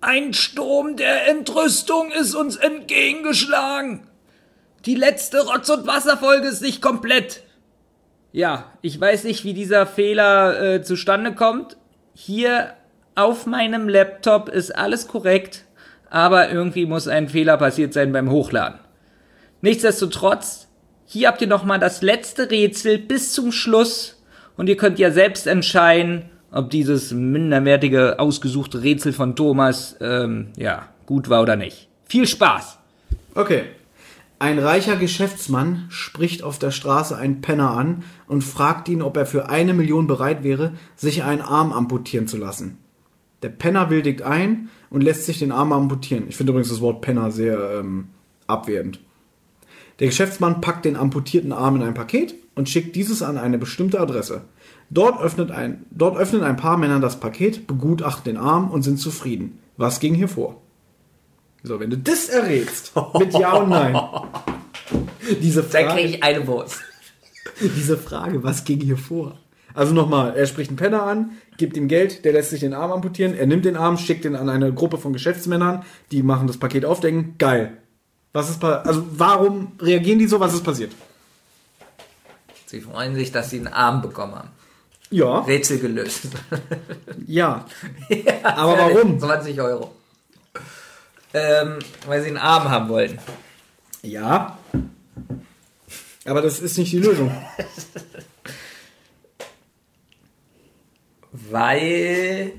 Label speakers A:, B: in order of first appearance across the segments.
A: Ein Sturm der Entrüstung ist uns entgegengeschlagen. Die letzte Rotz- und Wasserfolge ist nicht komplett. Ja, ich weiß nicht, wie dieser Fehler zustande kommt. Hier auf meinem Laptop ist alles korrekt, aber irgendwie muss ein Fehler passiert sein beim Hochladen. Nichtsdestotrotz, hier habt ihr nochmal das letzte Rätsel bis zum Schluss und ihr könnt ja selbst entscheiden, ob dieses minderwertige, ausgesuchte Rätsel von Thomas, gut war oder nicht. Viel Spaß!
B: Okay. Ein reicher Geschäftsmann spricht auf der Straße einen Penner an und fragt ihn, ob er für 1 Million bereit wäre, sich einen Arm amputieren zu lassen. Der Penner willigt ein und lässt sich den Arm amputieren. Ich finde übrigens das Wort Penner sehr abwertend. Der Geschäftsmann packt den amputierten Arm in ein Paket und schickt dieses an eine bestimmte Adresse. Dort öffnen ein paar Männer das Paket, begutachten den Arm und sind zufrieden. Was ging hier vor? So, wenn du das errätst, mit Ja und Nein. Diese Frage,
A: Dann kriege ich eine Wurst.
B: diese Frage, was ging hier vor? Also nochmal, er spricht einen Penner an, gibt ihm Geld, der lässt sich den Arm amputieren, er nimmt den Arm, schickt ihn an eine Gruppe von Geschäftsmännern, die machen das Paket auf, denken, geil. Warum reagieren die so? Was ist passiert?
A: Sie freuen sich, dass sie einen Arm bekommen haben.
B: Ja.
A: Rätsel gelöst.
B: Ja.
A: Ja,
B: Aber
A: fertig.
B: warum?
A: 20 Euro. Weil sie einen Arm haben wollten.
B: Ja. Aber das ist nicht die Lösung.
A: Weil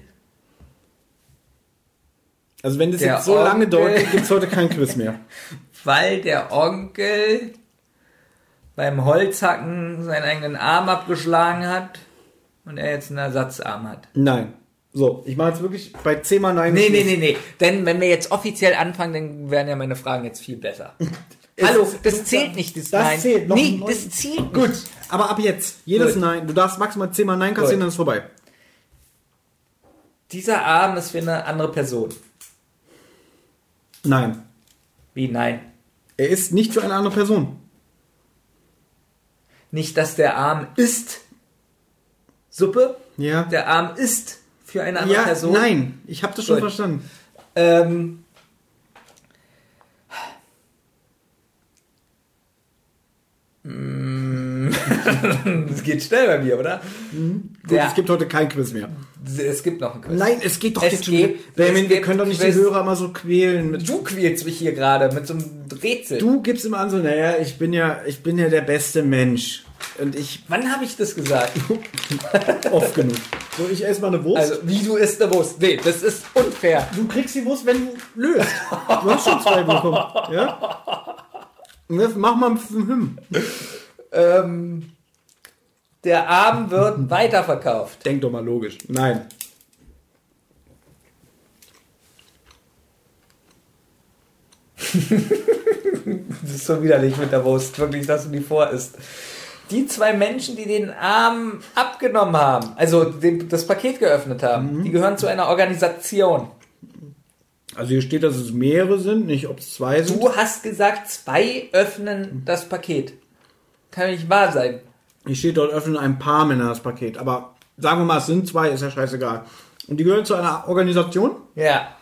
B: Also wenn das
A: Der
B: jetzt so lange
A: Onkel-
B: dauert, gibt es heute kein Quiz mehr.
A: der Onkel beim Holzhacken seinen eigenen Arm abgeschlagen hat und er jetzt einen Ersatzarm hat.
B: Nein. So, ich mache jetzt wirklich bei 10 mal Nein.
A: Nee. Denn wenn wir jetzt offiziell anfangen, dann werden ja meine Fragen jetzt viel besser. Hallo, das zählt nicht, das Nein.
B: Zählt.
A: Nee, das zählt nicht.
B: Gut, aber ab jetzt, jedes
A: Gut.
B: Nein. Du darfst maximal 10 mal Nein kassieren,
A: Gut.
B: dann ist vorbei.
A: Dieser Arm ist für eine andere Person.
B: Nein.
A: Wie nein?
B: Er ist nicht für eine andere Person.
A: Nicht, dass der Arm ist Suppe.
B: Ja.
A: Der Arm ist für eine andere
B: Ja,
A: Person.
B: nein. Ich habe das schon
A: Gut.
B: verstanden.
A: Das geht schnell bei mir, oder?
B: Gut, es gibt heute kein Quiz mehr.
A: Es gibt noch ein Quiz.
B: Nein, es geht doch
A: Es
B: jetzt schon.
A: geht-
B: Benjamin,
A: es
B: wir
A: gibt
B: können doch nicht
A: Quiz.
B: die Hörer mal so quälen.
A: Du quälst mich hier gerade mit so einem Rätsel.
B: Du gibst immer an so, naja, ich bin ja der beste Mensch. Und ich
A: Wann habe ich das gesagt?
B: oft genug. So, ich esse mal eine Wurst.
A: Also, wie du isst eine Wurst. Nee, das ist unfair.
B: Du kriegst die Wurst, wenn du löst. Du hast schon 2 bekommen. Ja? Und jetzt mach mal einen
A: Der Arm wird weiterverkauft.
B: Denk doch mal logisch. Nein.
A: Das ist so widerlich mit der Wurst, wirklich, dass du die vorisst. Die 2 Menschen, die den Arm abgenommen haben, also das Paket geöffnet haben, die gehören zu einer Organisation.
B: Also hier steht, dass es mehrere sind, nicht ob es 2 sind.
A: Du hast gesagt, 2 öffnen das Paket. Kann nicht wahr sein.
B: Hier steht dort, öffnen ein paar Männer das Paket. Aber sagen wir mal, es sind 2, ist ja scheißegal. Und die gehören zu einer Organisation?
A: Ja.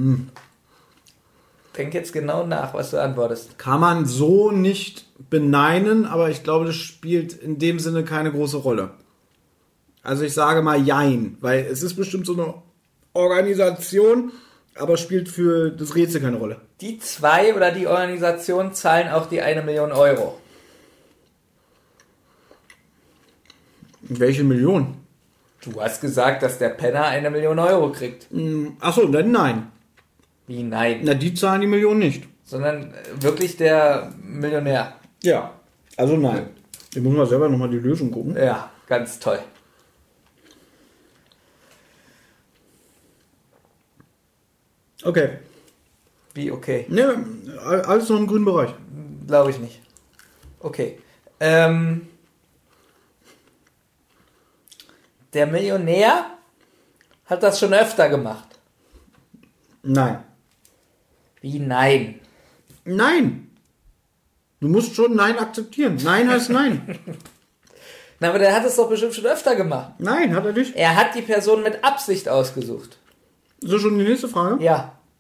A: Denk jetzt genau nach, was du antwortest.
B: Kann man so nicht beneinen, aber ich glaube, das spielt in dem Sinne keine große Rolle. Also ich sage mal Jein, weil es ist bestimmt so eine Organisation, aber spielt für das Rätsel keine Rolle.
A: Die 2 oder die Organisation zahlen auch die 1 Million Euro.
B: Welche Million?
A: Du hast gesagt, dass der Penner 1 Million Euro kriegt.
B: Achso, dann nein.
A: Wie nein?
B: Na, die zahlen die Million nicht.
A: Sondern wirklich der Millionär.
B: Ja, also nein. Ich muss mal selber nochmal die Lösung gucken.
A: Ja, ganz toll.
B: Okay.
A: Wie okay?
B: Ne, alles noch im grünen Bereich.
A: Glaube ich nicht. Okay. Der Millionär hat das schon öfter gemacht.
B: Nein.
A: Wie nein?
B: Nein. Du musst schon Nein akzeptieren. Nein heißt Nein.
A: Na, aber der hat es doch bestimmt schon öfter gemacht.
B: Nein, hat er nicht.
A: Er hat die Person mit Absicht ausgesucht.
B: So, schon die nächste Frage?
A: Ja.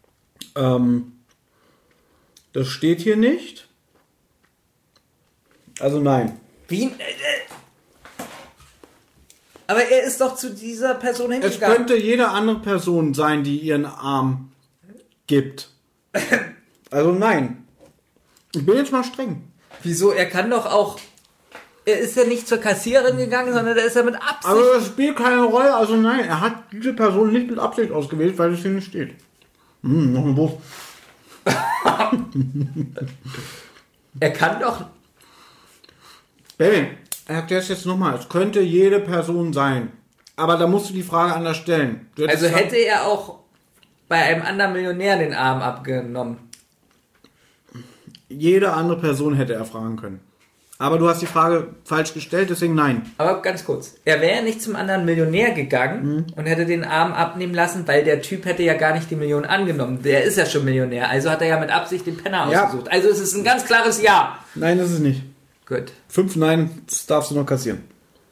B: Das steht hier nicht. Also nein.
A: Wie? Aber er ist doch zu dieser Person
B: Es
A: hingegangen.
B: könnte jede andere Person sein, die ihren Arm gibt. Also nein. Ich bin jetzt mal streng.
A: Wieso? Er kann doch auch... Er ist ja nicht zur Kassiererin gegangen, sondern er ist ja mit Absicht...
B: Also das spielt keine Rolle. Also nein, er hat diese Person nicht mit Absicht ausgewählt, weil es hier nicht steht. Noch ein Wurf.
A: Er kann doch...
B: Baby, er erklärt es jetzt nochmal. Es könnte jede Person sein. Aber da musst du die Frage anders stellen.
A: Also hätte er auch bei einem anderen Millionär den Arm abgenommen.
B: Jede andere Person hätte er fragen können. Aber du hast die Frage falsch gestellt, deswegen nein.
A: Aber ganz kurz. Er wäre nicht zum anderen Millionär gegangen und hätte den Arm abnehmen lassen, weil der Typ hätte ja gar nicht die Million angenommen. Der ist ja schon Millionär. Also hat er ja mit Absicht den Penner ausgesucht. Also es ist ein ganz klares Ja.
B: Nein, das ist nicht.
A: Gut.
B: 5 Nein, das darfst du noch kassieren.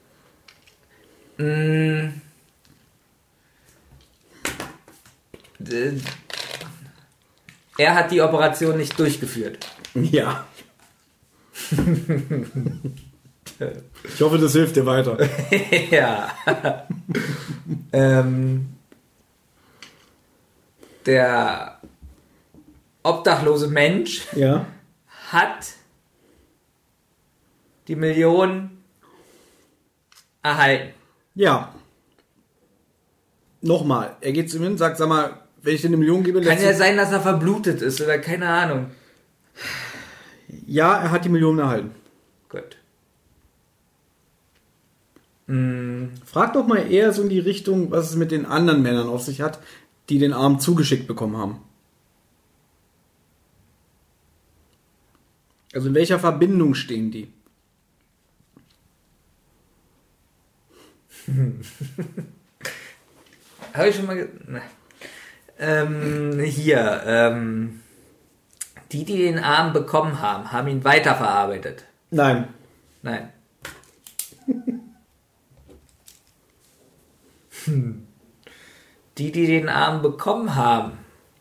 A: Er hat die Operation nicht durchgeführt.
B: Ja. Ich hoffe, das hilft dir weiter.
A: Ja. Der obdachlose Mensch
B: Ja.
A: hat die Million erhalten.
B: Ja. Nochmal. Er geht zu ihm hin und sagt, sag mal, wenn ich dir eine Million gebe,
A: Kann ja sein, dass er verblutet ist oder keine Ahnung.
B: Ja, er hat die Million erhalten.
A: Gut.
B: Frag doch mal eher so in die Richtung, was es mit den anderen Männern auf sich hat, die den Arm zugeschickt bekommen haben. Also in welcher Verbindung stehen die?
A: Habe ich schon mal... die den Arm bekommen haben, haben ihn weiterverarbeitet.
B: Nein.
A: Nein. Die den Arm bekommen haben,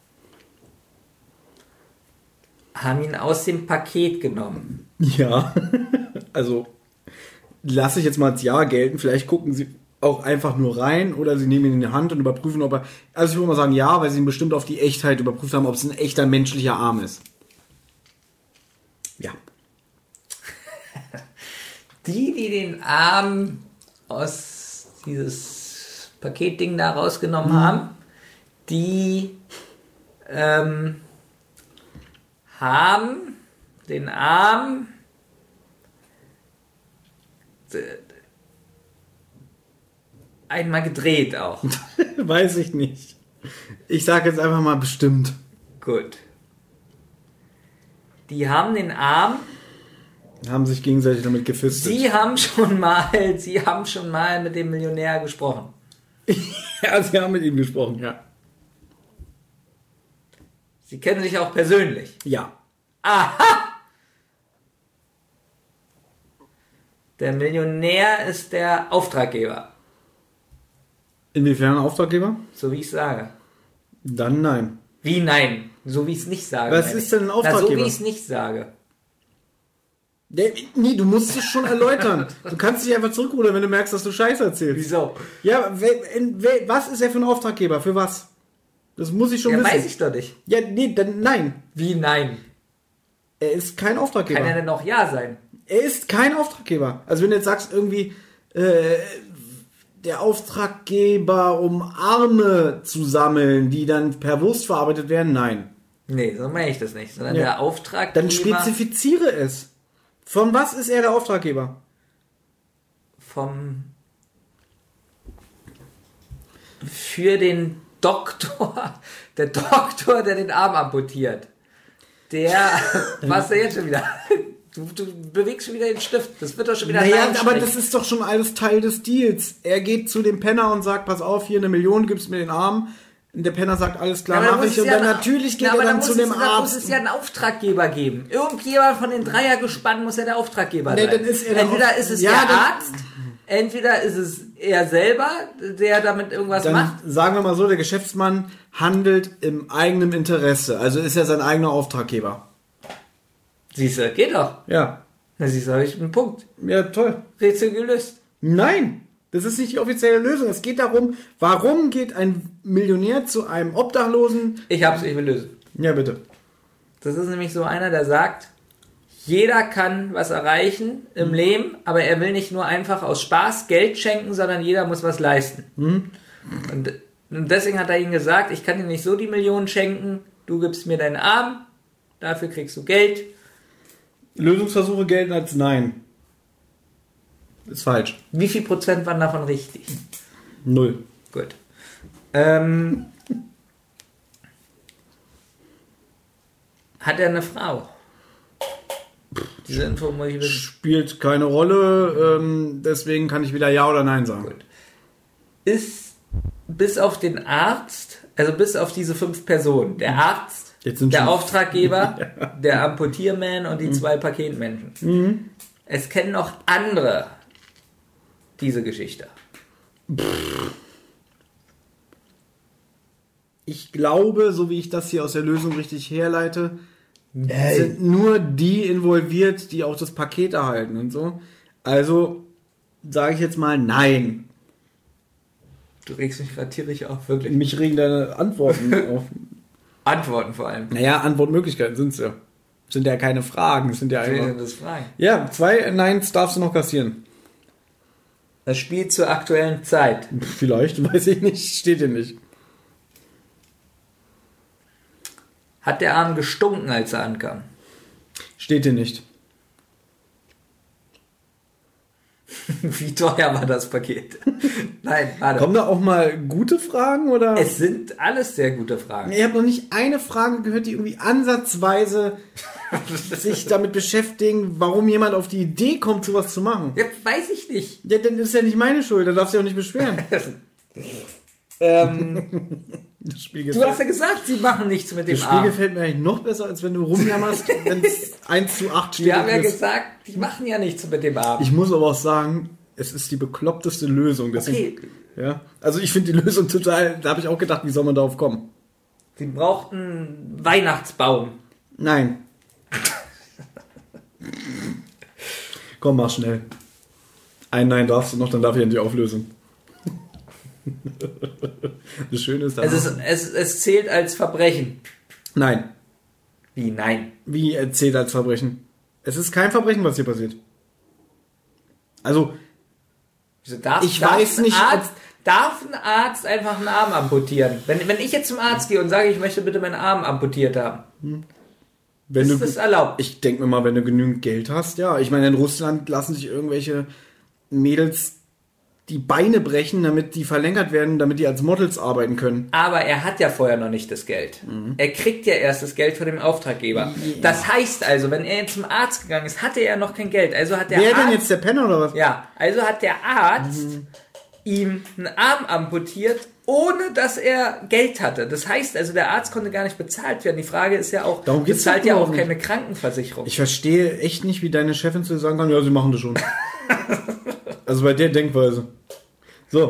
A: haben ihn aus dem Paket genommen.
B: Ja. Also lasse ich jetzt mal als Ja gelten. Vielleicht gucken sie auch einfach nur rein oder sie nehmen ihn in die Hand und überprüfen, ob er... Also ich würde mal sagen ja, weil sie ihn bestimmt auf die Echtheit überprüft haben, ob es ein echter menschlicher Arm ist. Ja.
A: Die den Arm aus dieses Paketding da rausgenommen haben, die haben den Arm einmal gedreht auch.
B: Weiß ich nicht. Ich sage jetzt einfach mal bestimmt.
A: Gut. Die haben den Arm...
B: Haben sich gegenseitig damit gefistet.
A: Sie haben schon mal mit dem Millionär gesprochen.
B: Ja, sie haben mit ihm gesprochen, ja.
A: Sie kennen sich auch persönlich.
B: Ja.
A: Aha! Der Millionär ist der Auftraggeber.
B: Inwiefern Auftraggeber?
A: So wie ich sage.
B: Dann nein.
A: Wie nein? So wie ich es nicht sage.
B: Was ist denn ein
A: Na,
B: Auftraggeber?
A: so wie ich es nicht sage.
B: Nee, du musst es schon erläutern. Du kannst dich einfach zurückrudern, wenn du merkst, dass du Scheiße erzählst.
A: Wieso?
B: Ja, was ist er für ein Auftraggeber? Für was? Das muss ich schon
A: Ja,
B: wissen.
A: weiß ich doch nicht.
B: Ja, nee, dann nein.
A: Wie nein?
B: Er ist kein Auftraggeber.
A: Kann er denn auch Ja sein?
B: Er ist kein Auftraggeber. Also wenn du jetzt sagst, irgendwie der Auftraggeber, um Arme zu sammeln, die dann per Wurst verarbeitet werden, nein.
A: Nee, so meine ich das nicht. Sondern
B: Ja.
A: der Auftraggeber...
B: Dann spezifiziere es. Von was ist er der Auftraggeber?
A: Für den Doktor... Der Doktor, der den Arm amputiert. Was ist der jetzt schon wieder? Du bewegst schon wieder den Stift. Das wird doch schon wieder...
B: Naja,
A: Nein,
B: aber
A: schlecht.
B: das ist doch schon alles Teil des Deals. Er geht zu dem Penner und sagt, pass auf, hier 1 Million, gibst mir den Arm. Und der Penner sagt, alles klar,
A: Aber
B: mach ich. Und dann natürlich geht er dann zu dem
A: Da muss
B: Arzt.
A: es ja einen Auftraggeber geben. Irgendjemand von den Dreiergespann muss ja der Auftraggeber
B: Nee,
A: sein.
B: dann ist er der
A: Entweder ist es
B: Ja,
A: der
B: dann-
A: Arzt, entweder ist es er selber, der damit irgendwas
B: Dann
A: macht.
B: sagen wir mal so, der Geschäftsmann handelt im eigenen Interesse. Also ist er sein eigener Auftraggeber.
A: Siehst du, geht doch.
B: Ja.
A: Na siehst du, habe ich einen Punkt.
B: Ja, toll.
A: Rätsel gelöst.
B: Nein, das ist nicht die offizielle Lösung. Es geht darum, warum geht ein Millionär zu einem Obdachlosen?
A: Ich will lösen.
B: Ja, bitte.
A: Das ist nämlich so einer, der sagt, jeder kann was erreichen im Leben, aber er will nicht nur einfach aus Spaß Geld schenken, sondern jeder muss was leisten. Und deswegen hat er ihm gesagt, ich kann dir nicht so die Millionen schenken, du gibst mir deinen Arm, dafür kriegst du Geld.
B: Lösungsversuche gelten als Nein. Ist falsch.
A: Wie viel Prozent waren davon richtig?
B: 0.
A: Gut. Hat er eine Frau? Diese Info muss ich wissen.
B: Spielt keine Rolle, deswegen kann ich wieder Ja oder Nein sagen.
A: Gut. Ist bis auf den Arzt, also bis auf diese 5 Personen, der Arzt, der Auftraggeber, der Amputierman und die 2 Paketmenschen. Es kennen noch andere diese Geschichte.
B: Ich glaube, so wie ich das hier aus der Lösung richtig herleite, sind nur die involviert, die auch das Paket erhalten und so. Also sage ich jetzt mal Nein.
A: Du regst mich gerade tierisch auf, wirklich.
B: Mich regen deine Antworten auf.
A: Antworten vor allem.
B: Naja, Antwortmöglichkeiten sind es ja. Sind ja keine Fragen, sind ja einfach...
A: Das Fragen.
B: Ja, 2 Neins darfst du noch kassieren.
A: Das Spiel zur aktuellen Zeit.
B: Vielleicht, weiß ich nicht, steht hier nicht.
A: Hat der Arm gestunken, als er ankam?
B: Steht hier nicht.
A: Wie teuer war das Paket? Nein, warte.
B: Kommen da auch mal gute Fragen, oder?
A: Es sind alles sehr gute Fragen.
B: Ich habe noch nicht eine Frage gehört, die irgendwie ansatzweise sich damit beschäftigen, warum jemand auf die Idee kommt, sowas zu machen.
A: Ja, weiß ich nicht.
B: Ja, dann ist ja nicht meine Schuld, dann darfst du ja auch nicht beschweren. Das Spiel
A: Du hast ja gesagt, sie machen nichts mit dem
B: Das Spiel
A: Arm.
B: gefällt mir eigentlich noch besser, als wenn du rumjammerst, wenn es 1:8 steht.
A: Wir haben ja gesagt, die machen ja nichts mit dem Arm.
B: Ich muss aber auch sagen, es ist die bekloppteste Lösung. Deswegen,
A: Okay.
B: ja, also ich finde die Lösung total, da habe ich auch gedacht, wie soll man darauf kommen?
A: Sie brauchten einen Weihnachtsbaum.
B: Nein. Komm, mach schnell. Ein Nein darfst du noch, dann darf ich endlich auflösen. Das Schöne ist,
A: Es zählt als Verbrechen.
B: Nein.
A: Wie, nein?
B: Wie zählt als Verbrechen? Es ist kein Verbrechen, was hier passiert. Also,
A: Darf ein Arzt einfach einen Arm amputieren? Wenn ich jetzt zum Arzt gehe und sage, ich möchte bitte meinen Arm amputiert haben, ist das erlaubt?
B: Ich denke mir mal, wenn du genügend Geld hast, ja. Ich meine, in Russland lassen sich irgendwelche Mädels die Beine brechen, damit die verlängert werden, damit die als Models arbeiten können.
A: Aber er hat ja vorher noch nicht das Geld. Er kriegt ja erst das Geld von dem Auftraggeber. Ja. Das heißt also, wenn er jetzt zum Arzt gegangen ist, hatte er noch kein Geld. Also hat der
B: Wer
A: Arzt,
B: denn jetzt, der Penner oder was?
A: Ja, also hat der Arzt ihm einen Arm amputiert, ohne dass er Geld hatte. Das heißt also, der Arzt konnte gar nicht bezahlt werden. Die Frage ist ja auch, bezahlt ja auch keine Krankenversicherung.
B: Ich verstehe echt nicht, wie deine Chefin zu dir sagen kann, ja, sie machen das schon. Also bei der Denkweise. So,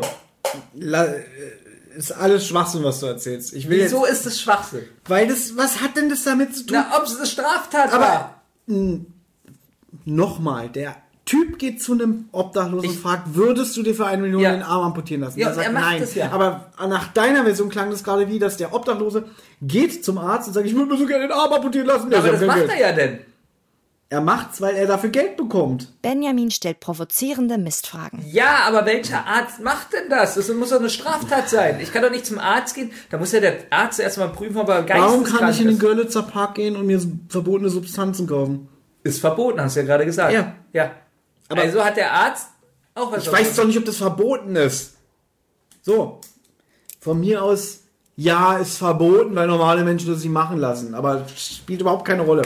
B: ist alles Schwachsinn, was du erzählst.
A: Wieso ist das Schwachsinn?
B: Weil was hat denn das damit zu tun?
A: Na, ob es eine Straftat war.
B: Nochmal, der Typ geht zu einem Obdachlosen und fragt, würdest du dir für 1 Million den Arm amputieren lassen?
A: Ja,
B: er sagt
A: er macht
B: nein.
A: das ja.
B: Aber nach deiner Version klang das gerade wie, dass der Obdachlose geht zum Arzt und sagt, ich würde mir so gerne den Arm amputieren lassen.
A: Aber das macht er ja denn.
B: Er macht's, weil er dafür Geld bekommt.
C: Benjamin stellt provozierende Mistfragen.
A: Ja, aber welcher Arzt macht denn das? Das muss doch eine Straftat sein. Ich kann doch nicht zum Arzt gehen. Da muss ja der Arzt erstmal prüfen, ob er geisteskrank ist.
B: Warum kann ich in den Görlitzer Park gehen und mir verbotene Substanzen kaufen?
A: Ist verboten, hast du ja gerade gesagt. Ja. Aber also hat der Arzt auch was.
B: Ich weiß doch nicht, ob das verboten ist. So. Von mir aus, ja, ist verboten, weil normale Menschen das nicht machen lassen. Aber spielt überhaupt keine Rolle.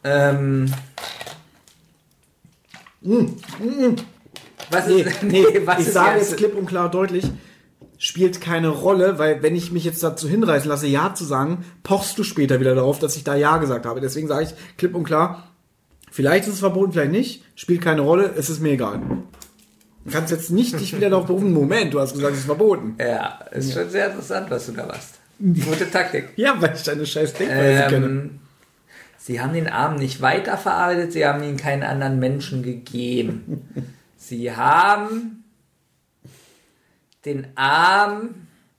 A: Was ist,
B: ich sage jetzt klipp und klar deutlich, spielt keine Rolle, weil wenn ich mich jetzt dazu hinreißen lasse, Ja zu sagen, pochst du später wieder darauf, dass ich da Ja gesagt habe. Deswegen sage ich klipp und klar, vielleicht ist es verboten, vielleicht nicht, spielt keine Rolle, es ist mir egal. Du kannst jetzt nicht dich wieder darauf berufen. Moment, du hast gesagt, es ist verboten.
A: Ja, ist schon sehr interessant, was du da machst. Gute Taktik.
B: Ja, weil ich deine scheiß Denkweise kenne.
A: Sie haben den Arm nicht weiterverarbeitet, sie haben ihn keinen anderen Menschen gegeben. Sie haben den Arm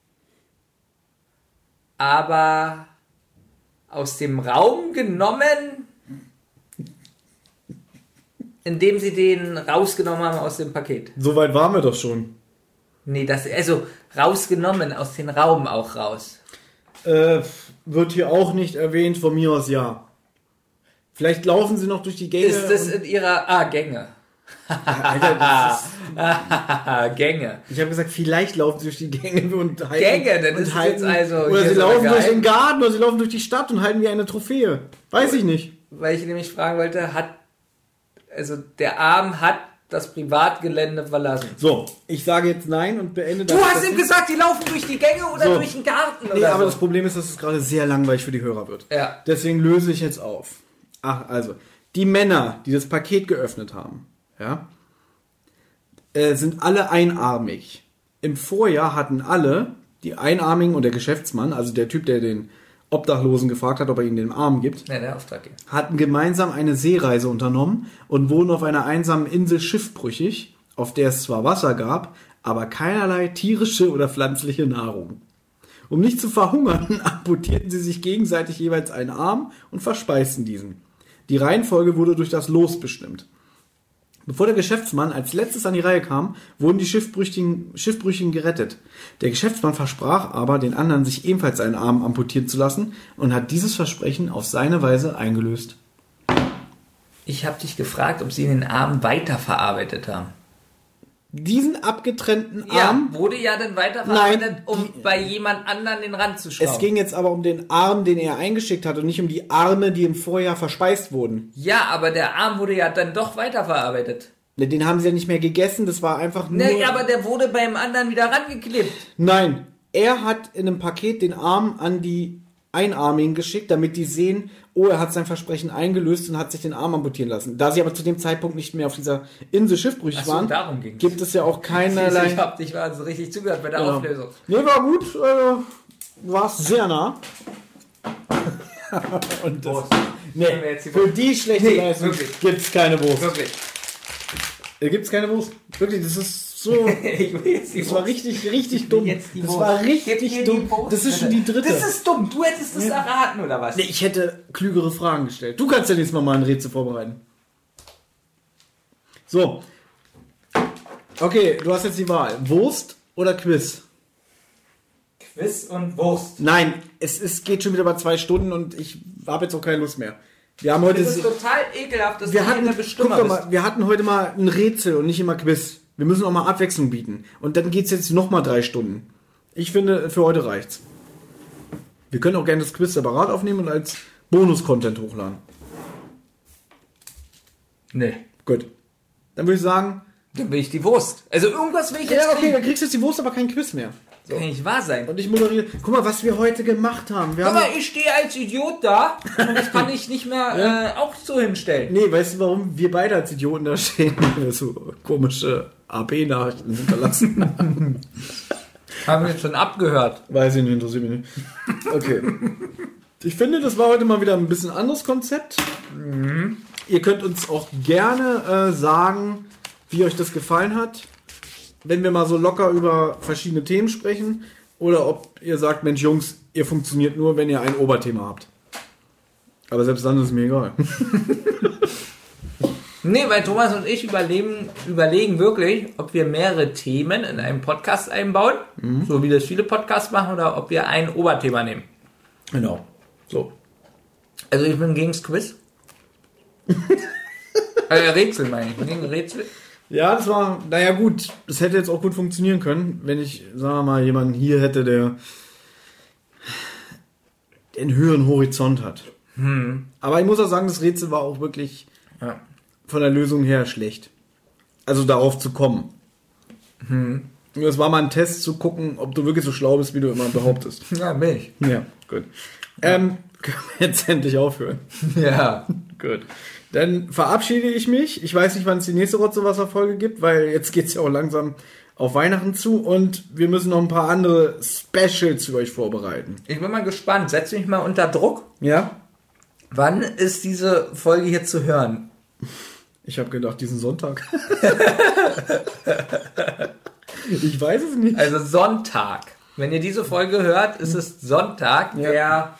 A: aber aus dem Raum genommen, indem sie den rausgenommen haben aus dem Paket.
B: Soweit waren wir doch schon.
A: Nee, also rausgenommen, aus dem Raum auch raus.
B: Wird hier auch nicht erwähnt, von mir aus ja. Vielleicht laufen sie noch durch die Gänge.
A: Ist das in ihrer... Gänge.
B: Alter, das ist...
A: Gänge.
B: Ich habe gesagt, vielleicht laufen sie durch die Gänge und halten...
A: Gänge, dann ist es jetzt also...
B: Oder sie laufen durch den Garten oder sie laufen durch die Stadt und halten wie eine Trophäe. Weiß ich nicht.
A: Weil ich nämlich fragen wollte, der Arm hat das Privatgelände verlassen.
B: So, ich sage jetzt nein und beende das.
A: Du hast ihm gesagt, die laufen durch die Gänge oder durch den Garten oder
B: Nee, aber
A: so.
B: das Problem ist, dass es gerade sehr langweilig für die Hörer wird.
A: Ja.
B: Deswegen löse ich jetzt auf. Ach, also, die Männer, die das Paket geöffnet haben, ja, sind alle einarmig. Im Vorjahr hatten alle, die Einarmigen und der Geschäftsmann, also der Typ, der den Obdachlosen gefragt hat, ob er ihnen den Arm gibt,
A: Ja, der Auftraggeber.
B: hatten gemeinsam eine Seereise unternommen und wurden auf einer einsamen Insel schiffbrüchig, auf der es zwar Wasser gab, aber keinerlei tierische oder pflanzliche Nahrung. Um nicht zu verhungern, amputierten sie sich gegenseitig jeweils einen Arm und verspeisten diesen. Die Reihenfolge wurde durch das Los bestimmt. Bevor der Geschäftsmann als letztes an die Reihe kam, wurden die Schiffbrüchigen gerettet. Der Geschäftsmann versprach aber, den anderen sich ebenfalls einen Arm amputieren zu lassen und hat dieses Versprechen auf seine Weise eingelöst.
A: Ich habe dich gefragt, ob sie den Arm weiterverarbeitet haben.
B: Diesen abgetrennten
A: Ja,
B: Arm...
A: wurde ja dann weiterverarbeitet,
B: Nein,
A: um bei jemand anderen den Rand zu schrauben.
B: Es ging jetzt aber um den Arm, den er eingeschickt hat und nicht um die Arme, die im Vorjahr verspeist wurden.
A: Ja, aber der Arm wurde ja dann doch weiterverarbeitet.
B: Den haben sie ja nicht mehr gegessen, das war einfach nur...
A: Ne, aber der wurde beim anderen wieder rangeklebt.
B: Nein, er hat in einem Paket den Arm an die Einarmigen geschickt, damit die sehen, oh, er hat sein Versprechen eingelöst und hat sich den Arm amputieren lassen. Da sie aber zu dem Zeitpunkt nicht mehr auf dieser Insel schiffbrüchig
A: Ach so,
B: waren,
A: darum ging's.
B: gibt es ja auch keinerlei...
A: Ich hab dich also richtig zugehört bei der
B: Ja.
A: Auflösung.
B: Nee, war gut, warst sehr nah. Und das,
A: Wurst.
B: nee,
A: Können wir jetzt die
B: für
A: Wurst-
B: die schlechte
A: Nee,
B: Leistung
A: wirklich.
B: gibt's keine Wurst.
A: Wirklich.
B: Gibt's keine Wurst. Wirklich, das ist so...
A: Ich will jetzt die
B: Das war
A: Wurst.
B: richtig dumm.
A: Jetzt die
B: Das
A: Wurst.
B: war
A: Gib
B: richtig
A: mir die
B: dumm.
A: Wurst,
B: Das ist schon
A: bitte.
B: die dritte.
A: Das ist dumm. Du hättest das erraten, oder was?
B: Nee, ich hätte klügere Fragen gestellt. Du kannst ja nächstes Mal ein Rätsel vorbereiten. So. Okay, du hast jetzt die Wahl. Wurst oder Quiz?
A: Quiz und Wurst.
B: Nein, geht schon wieder bei 2 Stunden und ich habe jetzt auch keine Lust mehr. Wir haben heute...
A: Das ist total ekelhaft, dass
B: wir
A: du
B: hatten,
A: hier der
B: guck
A: Bestimmer
B: doch
A: bist.
B: mal, wir hatten heute mal ein Rätsel und nicht immer Quiz. Wir müssen auch mal Abwechslung bieten. Und dann geht's jetzt nochmal 3 Stunden. Ich finde, für heute reicht's. Wir können auch gerne das Quiz separat aufnehmen und als Bonus-Content hochladen.
A: Nee.
B: Gut. Dann würde ich sagen...
A: Dann will ich die Wurst. Also irgendwas will ich jetzt
B: Ja, okay,
A: kriegen.
B: dann kriegst du jetzt die Wurst, aber kein Quiz mehr.
A: Kann nicht wahr sein.
B: Und ich moderiere... Guck mal, was wir heute gemacht haben. Wir haben
A: Aber ich stehe als Idiot da und das kann ich nicht mehr auch so hinstellen.
B: nee, weißt du, warum wir beide als Idioten da stehen? Weil wir so komische AP-Nachrichten hinterlassen.
A: Haben wir jetzt schon abgehört.
B: Weiß ich nicht, interessiert mich nicht. Okay. Ich finde, das war heute mal wieder ein bisschen anderes Konzept. Ihr könnt uns auch gerne sagen, wie euch das gefallen hat. Wenn wir mal so locker über verschiedene Themen sprechen. Oder ob ihr sagt, Mensch Jungs, ihr funktioniert nur, wenn ihr ein Oberthema habt. Aber selbst dann ist es mir egal.
A: Nee, weil Thomas und ich überlegen wirklich, ob wir mehrere Themen in einem Podcast einbauen, so wie das viele Podcasts machen, oder ob wir ein Oberthema nehmen.
B: Genau. So.
A: Also ich bin gegen das Quiz. Rätsel meine ich. Ich bin gegen Rätsel.
B: Ja, das war, naja gut, das hätte jetzt auch gut funktionieren können, wenn ich, sagen wir mal, jemanden hier hätte, der einen höheren Horizont hat. Aber ich muss auch sagen, das Rätsel war auch wirklich
A: Ja.
B: von der Lösung her schlecht. Also darauf zu kommen. Das war mal ein Test zu gucken, ob du wirklich so schlau bist, wie du immer behauptest.
A: Ja, bin ich.
B: Ja, gut. Können wir jetzt endlich aufhören?
A: Ja.
B: Gut. Dann verabschiede ich mich. Ich weiß nicht, wann es die nächste Rotze-Wasser-Folge gibt, weil jetzt geht es ja auch langsam auf Weihnachten zu und wir müssen noch ein paar andere Specials für euch vorbereiten.
A: Ich bin mal gespannt. Setz mich mal unter Druck.
B: Ja?
A: Wann ist diese Folge hier zu hören?
B: Ich habe gedacht, diesen Sonntag. Ich weiß es nicht.
A: Also Sonntag. Wenn ihr diese Folge hört, ist es Sonntag, der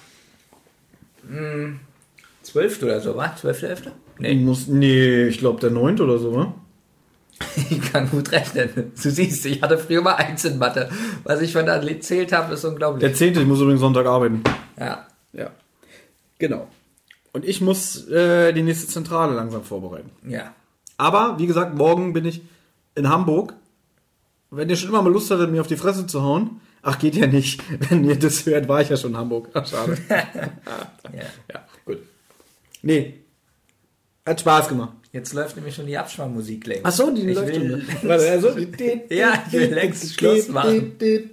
A: 12. oder so, wa? 12.11.?
B: Nee, ich glaube der 9. oder so, wa?
A: Ich kann gut rechnen. Du siehst, ich hatte früher mal 1 in Mathe. Was ich von da erzählt habe, ist unglaublich.
B: Der 10. Ich muss übrigens Sonntag arbeiten.
A: Ja.
B: Ja. Genau. Und ich muss die nächste Zentrale langsam vorbereiten.
A: Ja.
B: Aber, wie gesagt, morgen bin ich in Hamburg. Wenn ihr schon immer mal Lust hattet, mir auf die Fresse zu hauen, ach, geht ja nicht. Wenn ihr das hört, war ich ja schon in Hamburg. Ach, schade. Ja, gut. Nee. Hat Spaß gemacht.
A: Jetzt läuft nämlich schon die Absparmusik längst.
B: Ach so, die
A: Ich
B: läuft
A: will-
B: schon. Warte, also,
A: Ja, ich will längst Schluss machen.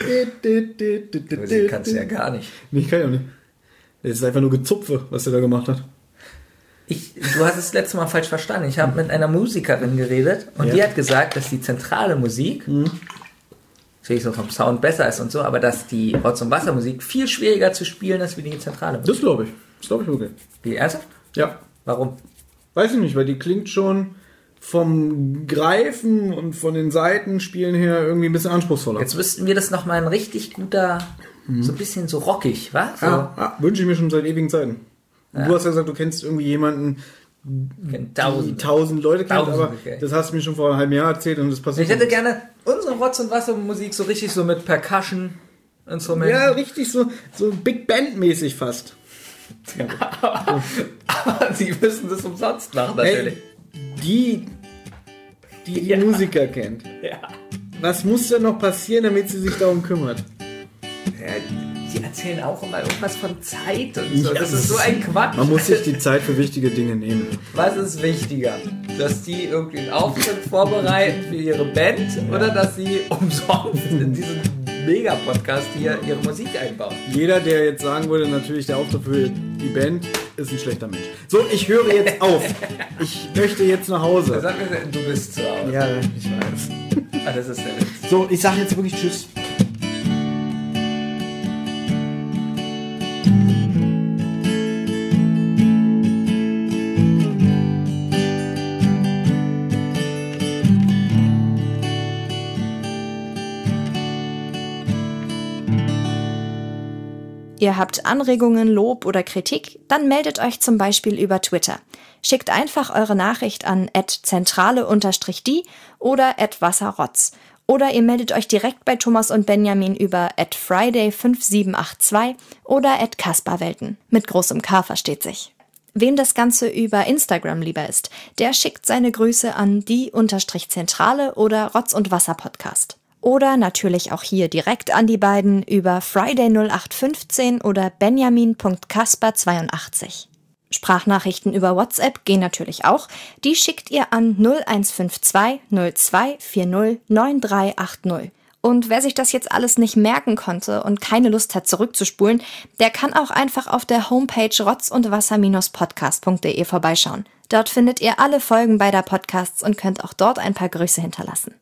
A: Du kannst ja gar nicht.
B: Nee, ich kann ja auch nicht. Das ist einfach nur Gezupfe, was der da gemacht hat.
A: Du hast es letztes Mal falsch verstanden. Ich habe mit einer Musikerin geredet und die hat gesagt, dass die zentrale Musik, natürlich so vom Sound besser ist und so, aber dass die Rotz- und Wassermusik viel schwieriger zu spielen ist wie die zentrale Musik.
B: Das glaube ich. Das glaube ich wirklich.
A: Wie, ernsthaft?
B: Ja.
A: Warum?
B: Weiß ich nicht, weil die klingt schon vom Greifen und von den Seitenspielen her irgendwie ein bisschen anspruchsvoller.
A: Jetzt müssten wir das nochmal ein richtig guter, so ein bisschen so rockig, wa? So,
B: Wünsche ich mir schon seit ewigen Zeiten. Ja. Du hast ja gesagt, du kennst irgendwie jemanden, die 1000 Leute kennt,
A: Tausende,
B: aber
A: okay.
B: das hast du mir schon vor einem halben Jahr erzählt und das passiert.
A: Ich hätte gerne unsere Rotz- und Wassermusik so richtig so mit Percussion-Instrumenten.
B: Ja, richtig so Big Band-mäßig fast.
A: Aber sie müssen das umsonst machen, natürlich.
B: Hey, die Musiker kennt.
A: Ja.
B: Was muss denn noch passieren, damit sie sich darum kümmert?
A: Ja, die erzählen auch immer irgendwas von Zeit und so. Das ist so ein Quatsch.
B: Man muss sich die Zeit für wichtige Dinge nehmen.
A: Was ist wichtiger? Dass die irgendwie einen Auftritt vorbereiten für ihre Band oder dass sie umsonst in diesen Mega-Podcast hier ihre Musik einbauen?
B: Jeder, der jetzt sagen würde, natürlich der Auftritt für die Band, ist ein schlechter Mensch. So, ich höre jetzt auf. Ich möchte jetzt nach Hause.
A: Sag mir, du bist zu Hause.
B: Ja, ich weiß.
A: Ah, das ist der Witz.
B: So, ich sage jetzt wirklich Tschüss.
C: Ihr habt Anregungen, Lob oder Kritik? Dann meldet euch zum Beispiel über Twitter. Schickt einfach eure Nachricht an @zentrale_die oder @wasserrotz. Oder ihr meldet euch direkt bei Thomas und Benjamin über @friday5782 oder @kasperwelten. Mit großem K versteht sich. Wem das Ganze über Instagram lieber ist, der schickt seine Grüße an die_Zentrale oder Rotz- und Wasser-Podcast. Oder natürlich auch hier direkt an die beiden über Friday0815 oder benjamin.kasper82. Sprachnachrichten über WhatsApp gehen natürlich auch. Die schickt ihr an 0152 0240 9380. Und wer sich das jetzt alles nicht merken konnte und keine Lust hat zurückzuspulen, der kann auch einfach auf der Homepage rotzundwasser-podcast.de vorbeischauen. Dort findet ihr alle Folgen beider Podcasts und könnt auch dort ein paar Grüße hinterlassen.